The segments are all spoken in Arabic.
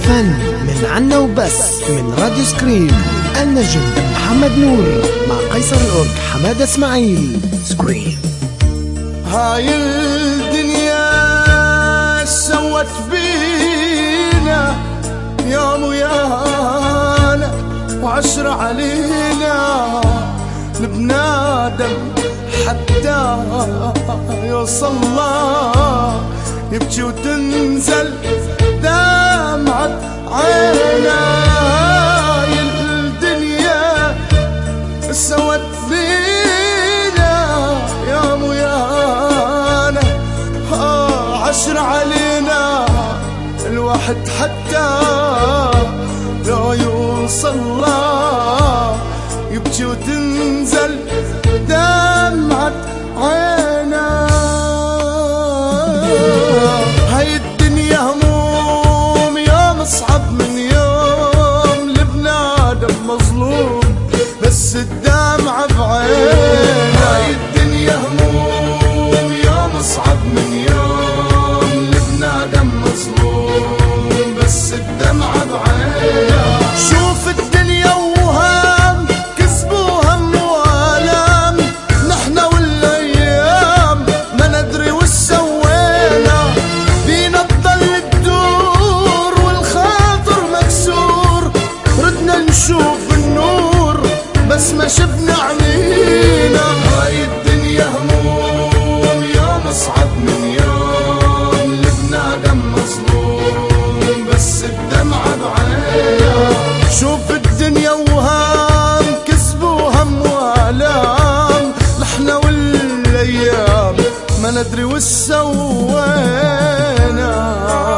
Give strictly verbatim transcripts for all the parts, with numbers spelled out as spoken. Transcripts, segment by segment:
الفن من عنا وبس من راديو سكريم. النجم محمد نور مع قيصر الأورك حمادة اسماعيل. سكريم. هاي الدنيا سوت بينا يوم ويانا وعشرة علينا لبنادم حتى يوصل الله يبكي وتنزل دمعة عينا. هاي الدنيا سوت بينا يوم ويانا عشرة علينا الواحد حتى لو يوصل الله يبكي وتنزل دمعة عينا. هاي الدنيا هموم يوم اصعب من يوم لبنادم مظلوم بس الدمعة بعينا. هاي الدنيا هموم يوم اصعب من يوم لبنادم مظلوم بس الدمعة بعينا. شوف الدنيا وهم كسبوا هم والام نحنا والايام ما ندري وش سوينا. بينا تضل تدور والخاطر مكسور ردنا نشوف النور بس ما شفنا عمينا. هاي الدنيا هموم يوم اصعب من يوم لبنادم مظلوم بس الدمعة بعينا. شوف الدنيا وهام كسبوا هم والام نحنا والايام ما ندري وش سوينا.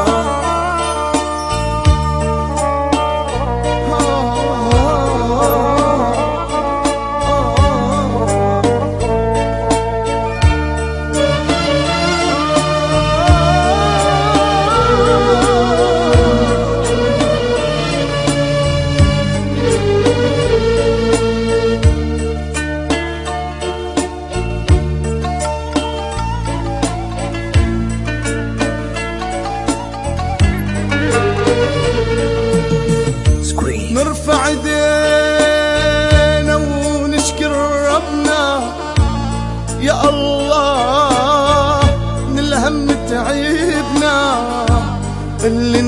نرفع ايدينا ونشكر ربنا يا الله من الهم تعبنا اللي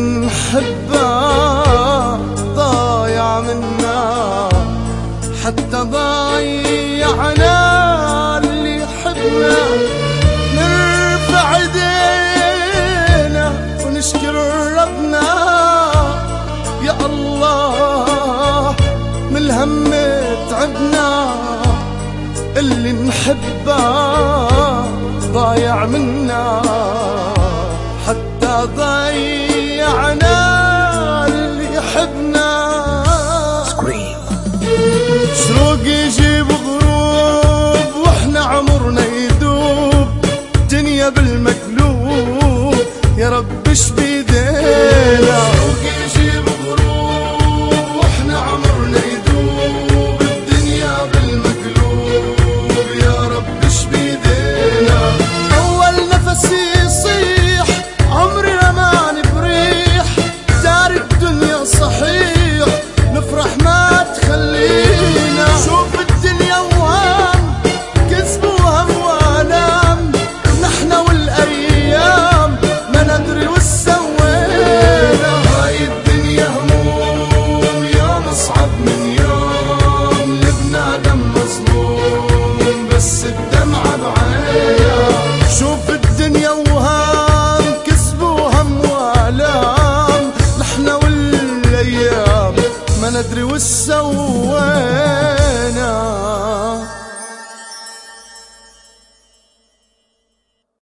نحبه ضايع منا حتى ضايعنا اللي يحبنا. نرفع ايدينا ونشكر ربنا يا الله من الهم تعبنا اللي نحبه ضايع منا حتى ضيعنا اللي يحبنا. شروق يجيب غروب واحنا عمرنا يذوب دنيا بالمقلوب يا رب اش بيدينا. شروق يجيب غروب واحنا عمرنا يذوب الدنيا بالمقلوب يا رب اش بيدينا. اول نفس يصيح عمرنا ما نبريح دار الدنيا صحيح نفرح ما تخلينا. شوف الدنيا وهم كسبوا هم والام نحنا والايام ما ندري وش سوينا. هاي الدنيا هموم يوم اصعب من يوم لبنادم مظلوم بس الدمعة بعينا. شوف الدنيا وهم كسبوا هم والام نحنا والايام ما ندري وش سوينا.